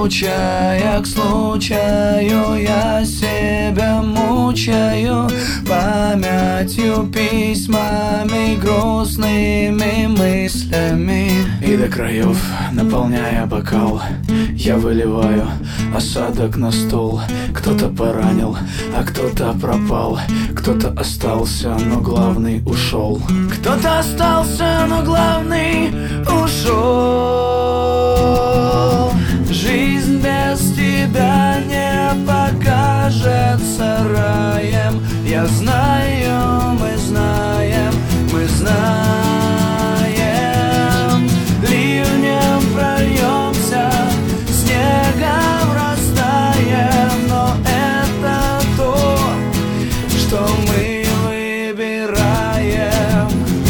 случая к случаю я себя мучаю памятью, письмами, грустными мыслями. И до краев, наполняя бокал, я выливаю осадок на стол. Кто-то поранил, а кто-то пропал, кто-то остался, но главный ушел. Кто-то остался, но главный ушел. Жизнь без тебя не покажется раем. Я знаю, мы знаем, мы знаем. Ливнем прольемся, снегом растаем, но это то, что мы выбираем.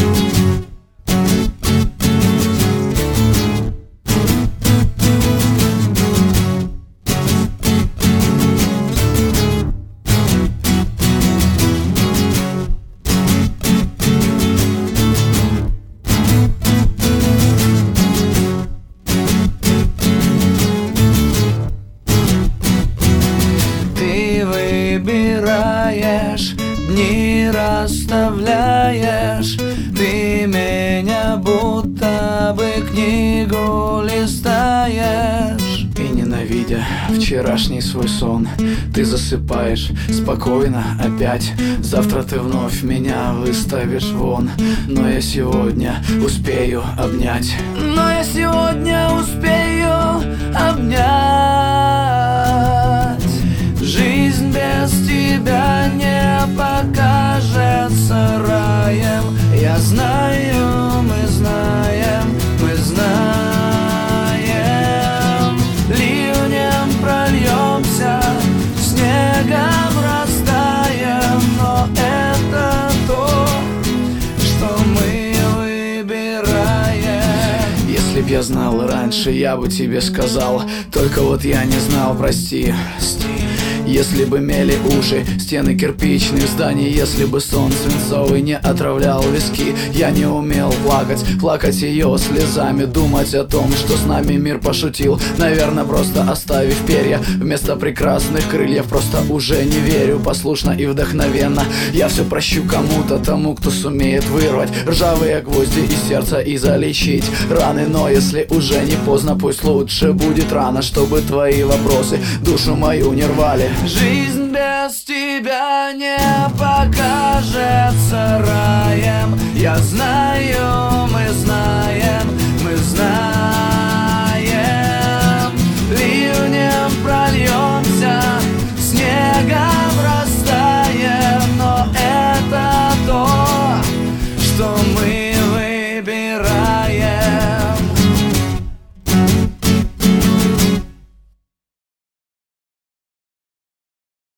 Выбираешь, дни расставляешь, ты меня будто бы книгу листаешь. И ненавидя вчерашний свой сон, ты засыпаешь спокойно опять. Завтра ты вновь меня выставишь вон, но я сегодня успею обнять. Но я сегодня успею обнять. Жизнь без тебя не покажется раем. Я знаю, мы знаем, мы знаем. Ливнем прольемся, снегом растаем, но это то, что мы выбираем. Если б я знал раньше, я бы тебе сказал, только вот я не знал, прости. Если бы мели уши стены кирпичных зданий, если бы сон свинцовый не отравлял виски, я не умел плакать, плакать ее слезами, думать о том, что с нами мир пошутил, наверное, просто оставив перья вместо прекрасных крыльев. Просто уже не верю, послушно и вдохновенно я все прощу кому-то, тому, кто сумеет вырвать ржавые гвозди из сердца и залечить раны. Но если уже не поздно, пусть лучше будет рано, чтобы твои вопросы душу мою не рвали. Жизнь без тебя не покажется раем. Я знаю, мы знаем,